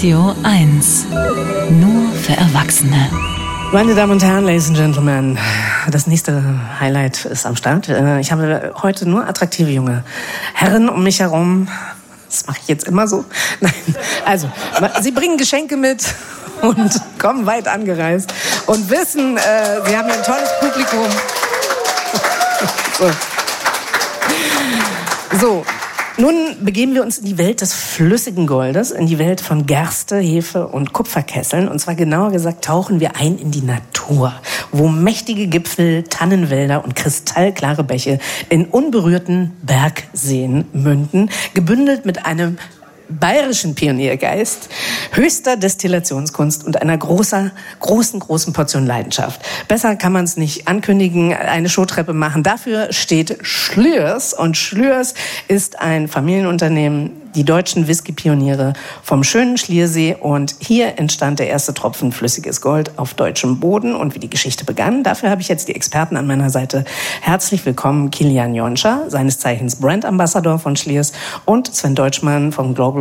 Radio 1. Nur für Erwachsene. Meine Damen und Herren, Ladies and Gentlemen, das nächste Highlight ist am Start. Ich habe heute nur attraktive junge Herren um mich herum. Das mache ich jetzt immer so. Nein, also, sie bringen Geschenke mit und kommen weit angereist und wissen, sie haben hier ein tolles Publikum. So, nun begeben wir uns in die Welt des flüssigen Goldes, in die Welt von Gerste, Hefe und Kupferkesseln. Und zwar genauer gesagt tauchen wir ein in die Natur, wo mächtige Gipfel, Tannenwälder und kristallklare Bäche in unberührten Bergseen münden, gebündelt mit einem bayerischen Pioniergeist, höchster Destillationskunst und einer großen Portion Leidenschaft. Besser kann man es nicht ankündigen, eine Showtreppe machen. Dafür steht Schlürs, und Schlürs ist ein Familienunternehmen, die deutschen Whisky-Pioniere vom schönen Schliersee, und hier entstand der erste Tropfen flüssiges Gold auf deutschem Boden und wie die Geschichte begann. Dafür habe ich jetzt die Experten an meiner Seite. Herzlich willkommen Kilian Jonscha, seines Zeichens Brand Ambassador von Schliers, und Sven Deutschmann vom Global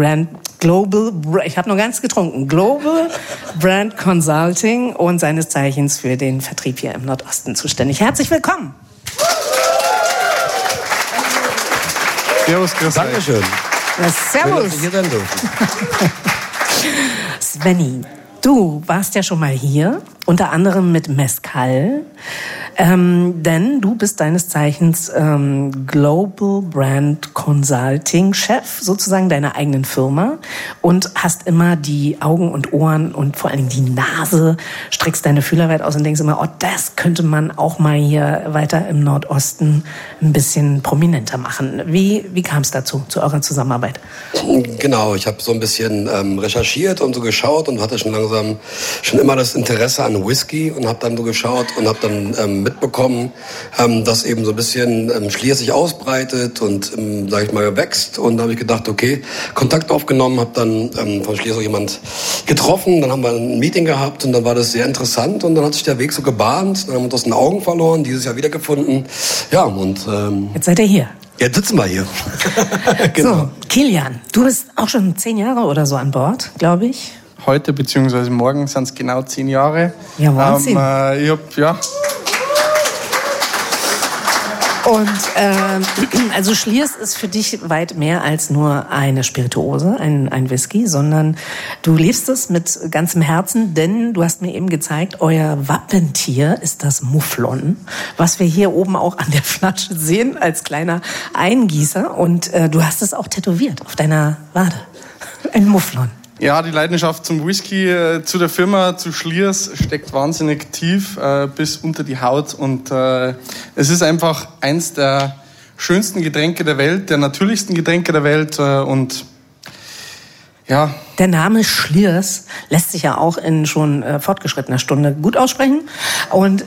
Brand Consulting und seines Zeichens für den Vertrieb hier im Nordosten zuständig. Herzlich willkommen. Servus, Chris. Dankeschön. Ja, servus. Schön, dass wir hier sein dürfen. Svenny, du warst ja schon mal hier, unter anderem mit Mezcal, denn du bist deines Zeichens Global Brand Consulting Chef, sozusagen deiner eigenen Firma, und hast immer die Augen und Ohren und vor allen Dingen die Nase, streckst deine Fühler weit aus und denkst immer, oh, das könnte man auch mal hier weiter im Nordosten ein bisschen prominenter machen. Wie kam es dazu, zu eurer Zusammenarbeit? Genau, ich habe so ein bisschen recherchiert und so geschaut und hatte schon immer das Interesse an Whisky und habe dann so geschaut und habe dann mitbekommen, dass eben so ein bisschen Schliers sich ausbreitet und, sag ich mal, wächst. Und da habe ich gedacht, okay, Kontakt aufgenommen, habe dann von Schliers auch jemand getroffen, dann haben wir ein Meeting gehabt und dann war das sehr interessant und dann hat sich der Weg so gebahnt, dann haben wir uns aus den Augen verloren, dieses Jahr wiedergefunden. Ja, und jetzt seid ihr hier. Jetzt sitzen wir hier. Genau. So, Kilian, du bist auch schon 10 Jahre oder so an Bord, glaube ich. Heute bzw. morgen sind es genau 10 Jahre. Ja, Wahnsinn. Und also Schliers ist für dich weit mehr als nur eine Spirituose, ein Whisky, sondern du lebst es mit ganzem Herzen, denn du hast mir eben gezeigt, euer Wappentier ist das Mufflon, was wir hier oben auch an der Flasche sehen als kleiner Eingießer, und du hast es auch tätowiert auf deiner Wade. Ein Mufflon. Ja, die Leidenschaft zum Whisky, zu der Firma, zu Schliers, steckt wahnsinnig tief bis unter die Haut. Und es ist einfach eins der schönsten Getränke der Welt, der natürlichsten Getränke der Welt. Und ja. Der Name Schliers lässt sich ja auch in schon fortgeschrittener Stunde gut aussprechen. Und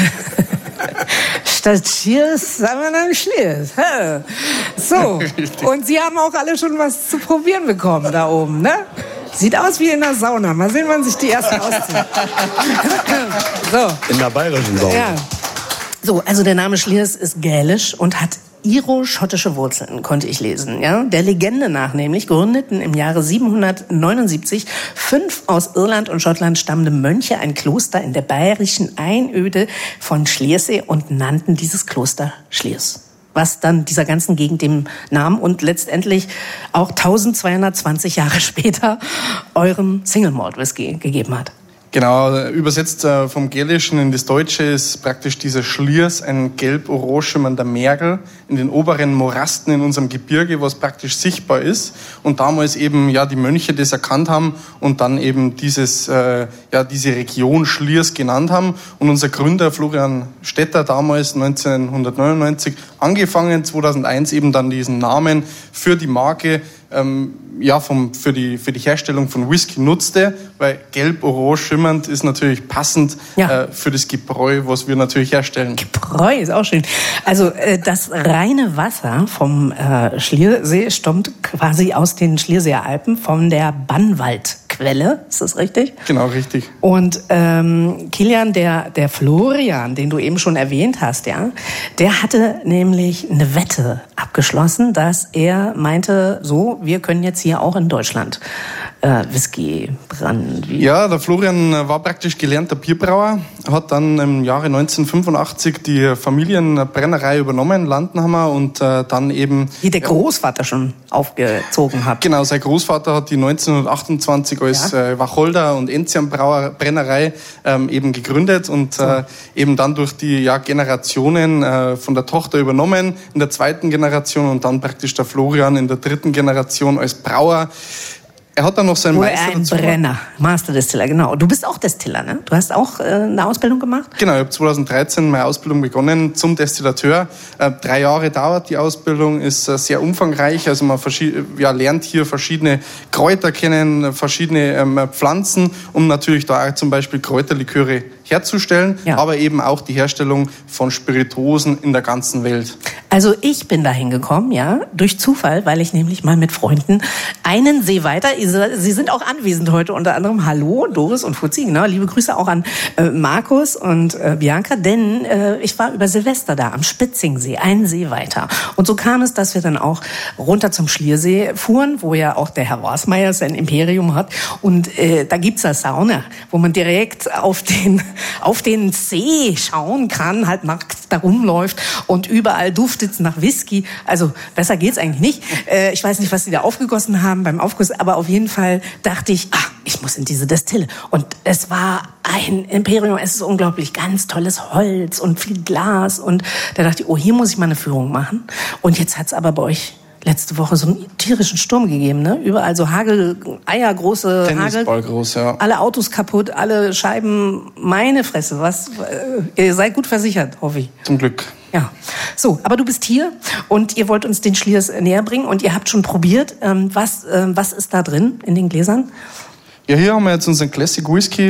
statt Schliers sagen wir dann Schliers. So, und Sie haben auch alle schon was zu probieren bekommen da oben, ne? Sieht aus wie in der Sauna. Mal sehen, wann sich die ersten ausziehen. So. In der bayerischen Sauna. Ja. So, also der Name Schliers ist gälisch und hat iro-schottische Wurzeln, konnte ich lesen. Ja? Der Legende nach nämlich gründeten im Jahre 779 5 aus Irland und Schottland stammende Mönche ein Kloster in der bayerischen Einöde von Schliersee und nannten dieses Kloster Schliers, was dann dieser ganzen Gegend den Namen und letztendlich auch 1220 Jahre später eurem Single Malt Whisky gegeben hat. Genau, übersetzt vom Gälischen in das Deutsche ist praktisch dieser Schliers ein gelb-orange schimmernder Mergel in den oberen Morasten in unserem Gebirge, was praktisch sichtbar ist. Und damals eben ja die Mönche das erkannt haben und dann eben diese Region Schliers genannt haben. Und unser Gründer Florian Stetter damals 1999 angefangen, 2001 eben dann diesen Namen für die Marke für die Herstellung von Whisky nutzte, weil gelb-orange schimmernd ist natürlich passend für das Gebräu, was wir natürlich herstellen. Gebräu ist auch schön. Also das reine Wasser vom Schliersee stammt quasi aus den Schlierseer Alpen, von der Bannwaldquelle, ist das richtig? Genau, richtig. Und Kilian, der Florian, den du eben schon erwähnt hast, ja, der hatte nämlich eine Wette abgeschlossen, dass er meinte, so, wir können jetzt hier auch in Deutschland Whisky-Brand? Ja, der Florian war praktisch gelernter Bierbrauer, hat dann im Jahre 1985 die Familienbrennerei übernommen, Landenhammer, und dann eben... Die der Großvater schon aufgezogen hat. Genau, sein Großvater hat die 1928 als Wacholder- und Enzian-Brennerei eben gegründet und eben dann durch die Generationen von der Tochter übernommen, in der zweiten Generation, und dann praktisch der Florian in der dritten Generation als Brauer. Er hat dann noch seinen Meister dazu. Brenner, Master Distiller, genau. Du bist auch Destiller, ne? Du hast auch eine Ausbildung gemacht? Genau, ich habe 2013 meine Ausbildung begonnen zum Destillateur. 3 Jahre dauert die Ausbildung, ist sehr umfangreich. Also man lernt hier verschiedene Kräuter kennen, verschiedene Pflanzen, um natürlich da auch zum Beispiel Kräuterliköre herzustellen, aber eben auch die Herstellung von Spirituosen in der ganzen Welt. Also ich bin da hingekommen, durch Zufall, weil ich nämlich mal mit Freunden einen See weiter, Sie sind auch anwesend heute, unter anderem hallo, Doris und Fuzzi, genau, liebe Grüße auch an Markus und Bianca, denn ich war über Silvester da am Spitzingsee, einen See weiter. Und so kam es, dass wir dann auch runter zum Schliersee fuhren, wo ja auch der Herr Wasmeier sein Imperium hat, und da gibt's eine Sauna, wo man direkt auf den See schauen kann, halt nackt da rumläuft, und überall duftet's nach Whisky. Also besser geht's eigentlich nicht. Ich weiß nicht, was sie da aufgegossen haben beim Aufguss, aber auf jeden Fall dachte ich, ich muss in diese Destille. Und es war ein Imperium, es ist unglaublich, ganz tolles Holz und viel Glas. Und da dachte ich, hier muss ich mal eine Führung machen. Und jetzt hat's aber bei euch letzte Woche so einen tierischen Sturm gegeben, ne? Überall so Hagel, eiergroße Tennisball Hagel. Groß, ja. Alle Autos kaputt, alle Scheiben, meine Fresse, ihr seid gut versichert, hoffe ich. Zum Glück. Ja, so, aber du bist hier und ihr wollt uns den Schliers näher bringen und ihr habt schon probiert. Was ist da drin in den Gläsern? Ja, hier haben wir jetzt unseren Classic Whisky,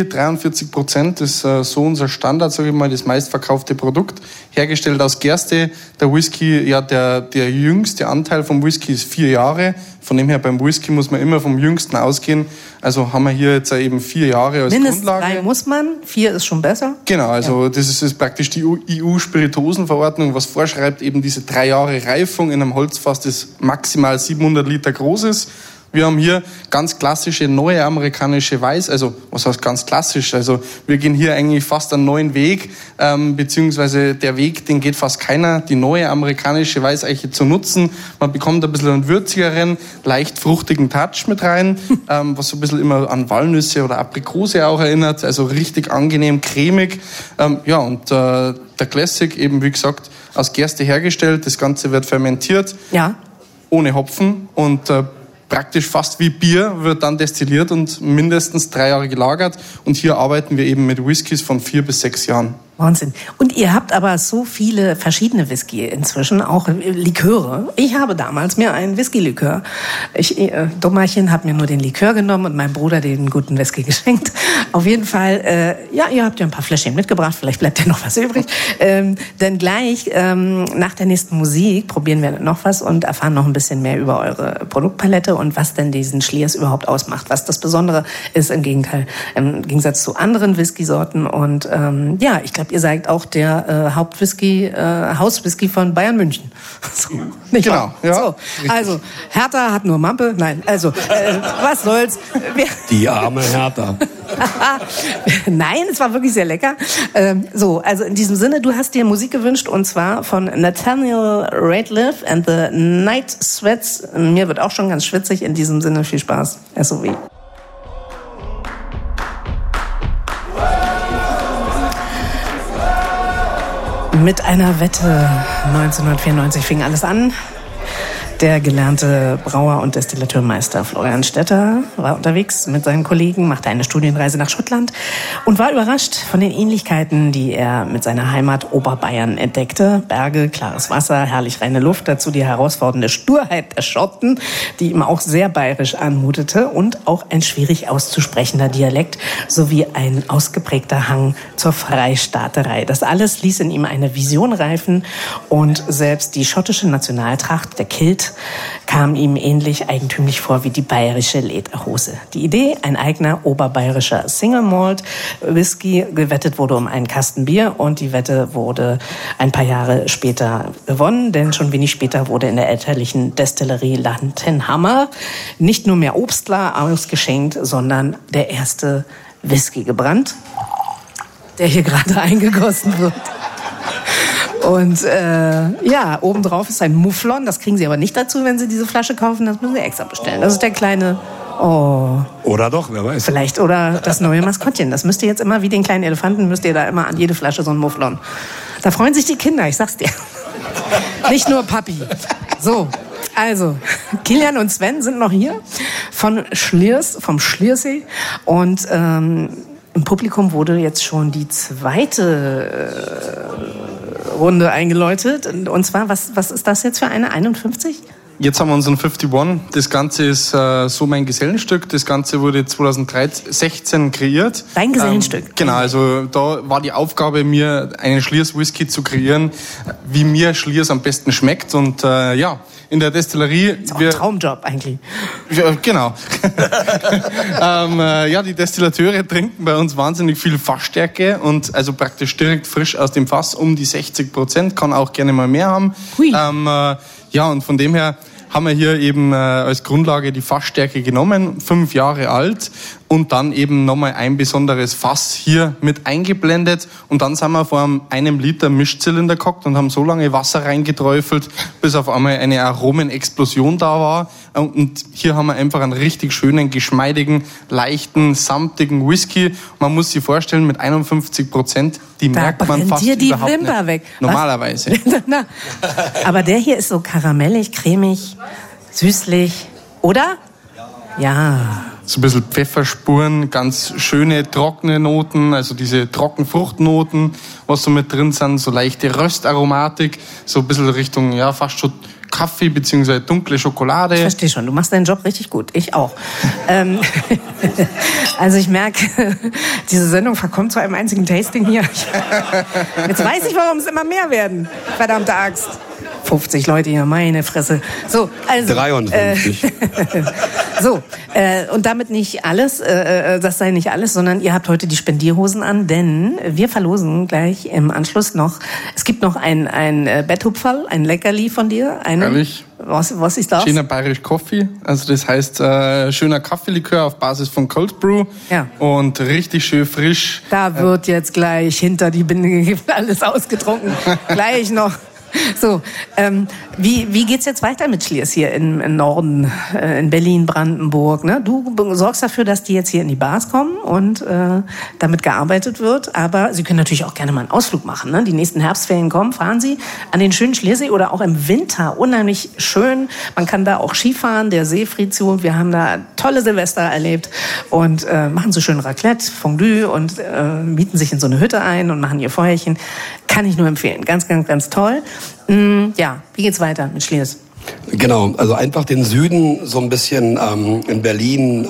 43%, das ist so unser Standard, sage ich mal, das meistverkaufte Produkt, hergestellt aus Gerste. Der Whisky, der jüngste Anteil vom Whisky ist 4 Jahre. Von dem her, beim Whisky muss man immer vom Jüngsten ausgehen. Also haben wir hier jetzt eben 4 Jahre als Mindestens Grundlage. 3 muss man, 4 ist schon besser. Genau, also das ist praktisch die EU-Spirituosenverordnung, was vorschreibt, eben diese 3 Jahre Reifung in einem Holzfass, das maximal 700 Liter groß ist. Wir haben hier ganz klassische neue amerikanische Weiß, also was heißt ganz klassisch, also wir gehen hier eigentlich fast einen neuen Weg, beziehungsweise der Weg, den geht fast keiner, die neue amerikanische Weißeiche zu nutzen. Man bekommt ein bisschen einen würzigeren, leicht fruchtigen Touch mit rein, was so ein bisschen immer an Walnüsse oder Aprikose auch erinnert, also richtig angenehm, cremig. Und der Classic eben, wie gesagt, aus Gerste hergestellt, das Ganze wird fermentiert, ohne Hopfen und praktisch fast wie Bier wird dann destilliert und mindestens 3 Jahre gelagert. Und hier arbeiten wir eben mit Whiskys von 4 bis 6 Jahren. Wahnsinn. Und ihr habt aber so viele verschiedene Whisky inzwischen, auch Liköre. Ich habe damals mir einen Whisky-Likör. Dummerchen hat mir nur den Likör genommen und meinem Bruder den guten Whisky geschenkt. Auf jeden Fall, ihr habt ja ein paar Fläschchen mitgebracht, vielleicht bleibt ja noch was übrig. Denn gleich nach der nächsten Musik probieren wir noch was und erfahren noch ein bisschen mehr über eure Produktpalette und was denn diesen Schliers überhaupt ausmacht, was das Besondere ist im Gegensatz zu anderen Whisky-Sorten. Und ich glaube, ihr seid auch der Hauswhisky von Bayern München. So, nicht wahr? Ja. So, also, Hertha hat nur Mampe. Nein, also, was soll's. Die arme Hertha. Nein, es war wirklich sehr lecker. Also in diesem Sinne, du hast dir Musik gewünscht und zwar von Nathaniel Rateliff and the Night Sweats. Mir wird auch schon ganz schwitzig. In diesem Sinne, viel Spaß. SOW. Mit einer Wette 1994 fing alles an. Der gelernte Brauer und Destillateurmeister Florian Stetter war unterwegs mit seinen Kollegen, machte eine Studienreise nach Schottland und war überrascht von den Ähnlichkeiten, die er mit seiner Heimat Oberbayern entdeckte. Berge, klares Wasser, herrlich reine Luft, dazu die herausfordernde Sturheit der Schotten, die ihm auch sehr bayerisch anmutete und auch ein schwierig auszusprechender Dialekt sowie ein ausgeprägter Hang zur Freistaaterei. Das alles ließ in ihm eine Vision reifen und selbst die schottische Nationaltracht, der Kilt, kam ihm ähnlich eigentümlich vor wie die bayerische Lederhose. Die Idee, ein eigener oberbayerischer Single Malt Whisky, gewettet wurde um einen Kasten Bier und die Wette wurde ein paar Jahre später gewonnen, denn schon wenig später wurde in der elterlichen Destillerie Lantenhammer nicht nur mehr Obstler ausgeschenkt, sondern der erste Whisky gebrannt, der hier gerade eingegossen wird. Und obendrauf ist ein Mufflon. Das kriegen Sie aber nicht dazu, wenn Sie diese Flasche kaufen. Das müssen Sie extra bestellen. Das ist der kleine... Oh. Oder doch, wer weiß. Vielleicht, oder das neue Maskottchen. Das müsst ihr jetzt immer, wie den kleinen Elefanten, müsst ihr da immer an jede Flasche so ein Mufflon. Da freuen sich die Kinder, ich sag's dir. Nicht nur Papi. So, also, Kilian und Sven sind noch hier vom Schliersee. Und im Publikum wurde jetzt schon die zweite Runde eingeläutet. Und zwar, was ist das jetzt für eine? 51? Jetzt haben wir unseren 51. Das Ganze ist so mein Gesellenstück. Das Ganze wurde 2016 kreiert. Dein Gesellenstück? Genau, also da war die Aufgabe, mir einen Schliers-Whisky zu kreieren, wie mir Schliers am besten schmeckt. Und in der Destillerie... Das ist auch ein Traumjob eigentlich. Ja, genau. Die Destillateure trinken bei uns wahnsinnig viel Fassstärke und also praktisch direkt frisch aus dem Fass, um die 60%, kann auch gerne mal mehr haben. Hui. Und von dem her haben wir hier eben als Grundlage die Fassstärke genommen, 5 Jahre alt, und dann eben nochmal ein besonderes Fass hier mit eingeblendet. Und dann sind wir vor einem Liter Mischzylinder gehockt und haben so lange Wasser reingeträufelt, bis auf einmal eine Aromenexplosion da war. Und hier haben wir einfach einen richtig schönen, geschmeidigen, leichten, samtigen Whisky. Man muss sich vorstellen, mit 51%, die da merkt man fast dir die überhaupt Wimper nicht. Weg. Normalerweise. Aber der hier ist so karamellig, cremig, süßlich, oder? Ja. So ein bisschen Pfefferspuren, ganz schöne trockene Noten, also diese Trockenfruchtnoten, was so mit drin sind, so leichte Röstaromatik, so ein bisschen Richtung, fast schon Kaffee bzw. dunkle Schokolade. Ich verstehe schon, du machst deinen Job richtig gut. Ich auch. Also ich merke, diese Sendung verkommt zu einem einzigen Tasting hier. Jetzt weiß ich, warum es immer mehr werden. Verdammte Axt. 50 Leute hier, meine Fresse. So, also 53. Und damit nicht alles, das sei nicht alles, sondern ihr habt heute die Spendierhosen an, denn wir verlosen gleich im Anschluss noch, es gibt noch ein Betthupferl, ein Leckerli von dir. Ehrlich? Was ist das? Schöner Bayerisch Coffee, also das heißt schöner Kaffeelikör auf Basis von Cold Brew. Ja. Und richtig schön frisch. Da wird jetzt gleich hinter die Binde alles ausgetrunken. Gleich noch. So, wie geht's jetzt weiter mit Schliers hier im Norden, in Berlin, Brandenburg? Ne? Du sorgst dafür, dass die jetzt hier in die Bars kommen und damit gearbeitet wird. Aber Sie können natürlich auch gerne mal einen Ausflug machen. Ne? Die nächsten Herbstferien kommen, fahren Sie an den schönen Schliersee oder auch im Winter. Unheimlich schön. Man kann da auch Skifahren, der See friert zu. Wir haben da tolle Silvester erlebt und machen so schön Raclette, Fondue und mieten sich in so eine Hütte ein und machen ihr Feuerchen. Kann ich nur empfehlen. Ganz, ganz, ganz toll. Ja, wie geht's weiter mit Schliers? Genau, also einfach den Süden so ein bisschen in Berlin,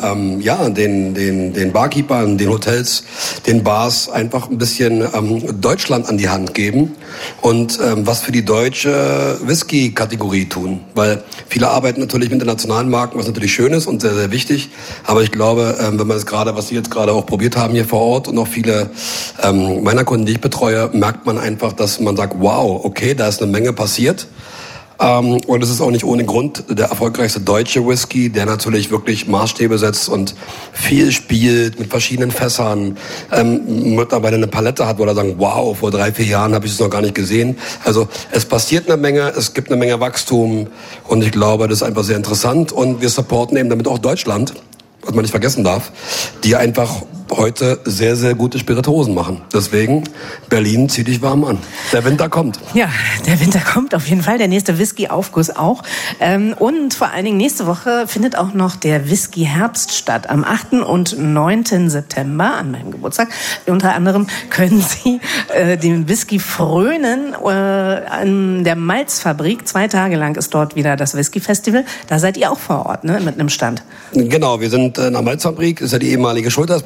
den Barkeepern, den Hotels, den Bars einfach ein bisschen Deutschland an die Hand geben und was für die deutsche Whisky-Kategorie tun. Weil viele arbeiten natürlich mit internationalen Marken, was natürlich schön ist und sehr, sehr wichtig. Aber ich glaube, wenn man es gerade, was Sie jetzt gerade auch probiert haben hier vor Ort und auch viele meiner Kunden, die ich betreue, merkt man einfach, dass man sagt, wow, okay, da ist eine Menge passiert. Und es ist auch nicht ohne Grund der erfolgreichste deutsche Whisky, der natürlich wirklich Maßstäbe setzt und viel spielt mit verschiedenen Fässern, mittlerweile eine Palette hat, wo er sagen, wow, vor 3-4 Jahren habe ich es noch gar nicht gesehen. Also es passiert eine Menge, es gibt eine Menge Wachstum und ich glaube, das ist einfach sehr interessant und wir supporten eben damit auch Deutschland, was man nicht vergessen darf, die einfach heute sehr, sehr gute Spirituosen machen. Deswegen, Berlin, zieh dich warm an. Der Winter kommt. Ja, der Winter kommt auf jeden Fall. Der nächste Whisky-Aufguss auch. Und vor allen Dingen nächste Woche findet auch noch der Whisky-Herbst statt. Am 8. und 9. September, an meinem Geburtstag. Unter anderem können Sie den Whisky frönen an der Malzfabrik. 2 Tage lang ist dort wieder das Whisky-Festival. Da seid ihr auch vor Ort, ne? Mit einem Stand. Genau, wir sind in der Malzfabrik. Das ist ja die ehemalige Schultersbrauerei.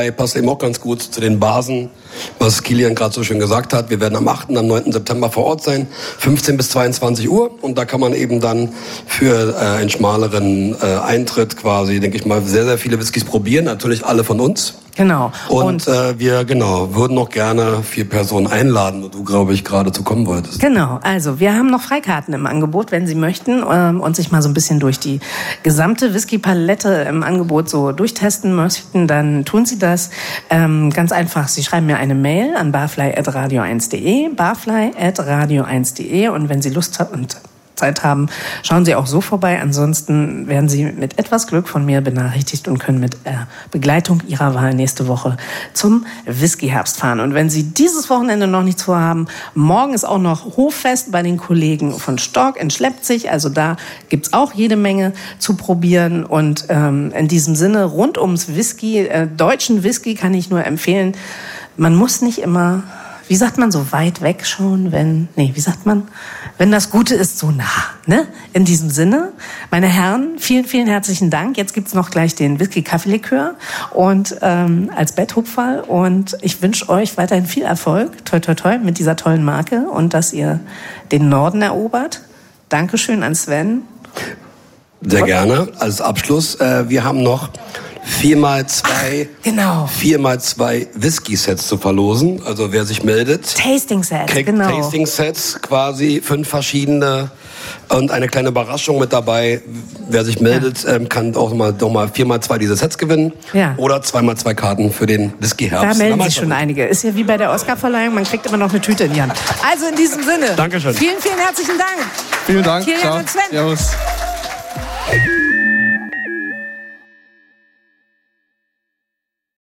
dabei, passt eben auch ganz gut zu den Basen, was Kilian gerade so schön gesagt hat. Wir werden am 8. und am 9. September vor Ort sein, 15 bis 22 Uhr. Und da kann man eben dann für einen schmaleren Eintritt quasi, denke ich mal, sehr, sehr viele Whiskys probieren. Natürlich alle von uns. Genau. Und wir würden noch gerne 4 Personen einladen, wo du, glaube ich, gerade zu kommen wolltest. Genau, also wir haben noch Freikarten im Angebot, wenn Sie möchten und sich mal so ein bisschen durch die gesamte Whisky-Palette im Angebot so durchtesten möchten, dann tun Sie das. Ganz einfach, Sie schreiben mir eine Mail an barfly@radio1.de, barfly@radio1.de, und wenn Sie Lust haben und Zeit haben, schauen Sie auch so vorbei. Ansonsten werden Sie mit etwas Glück von mir benachrichtigt und können mit Begleitung Ihrer Wahl nächste Woche zum Whisky-Herbst fahren. Und wenn Sie dieses Wochenende noch nichts vorhaben, morgen ist auch noch Hoffest bei den Kollegen von Stork in Schleppzig. Also da gibt's auch jede Menge zu probieren. Und in diesem Sinne, rund ums Whisky, deutschen Whisky, kann ich nur empfehlen, man muss nicht immer, wie sagt man, so weit wegschauen, wenn das Gute ist so nah, ne? In diesem Sinne, meine Herren, vielen, vielen herzlichen Dank. Jetzt gibt's noch gleich den Whisky-Kaffee-Likör und als Betthupferl, und ich wünsche euch weiterhin viel Erfolg, toi toi toi, mit dieser tollen Marke, und dass ihr den Norden erobert. Dankeschön an Sven. Sehr gerne. Als Abschluss, wir haben noch 4x2 Whisky-Sets zu verlosen. Also wer sich meldet, Tasting-Sets, kriegt Tasting-Sets, quasi 5 verschiedene und eine kleine Überraschung mit dabei. Wer sich meldet, kann auch mal 4x2 diese Sets gewinnen. Ja. Oder 2x2 Karten für den Whisky-Herbst. Da melden sich schon einige. Ist ja wie bei der Oscar-Verleihung, man kriegt immer noch eine Tüte in die Hand. Also in diesem Sinne. Dankeschön. Vielen, vielen herzlichen Dank. Vielen Dank. Ciao. Servus.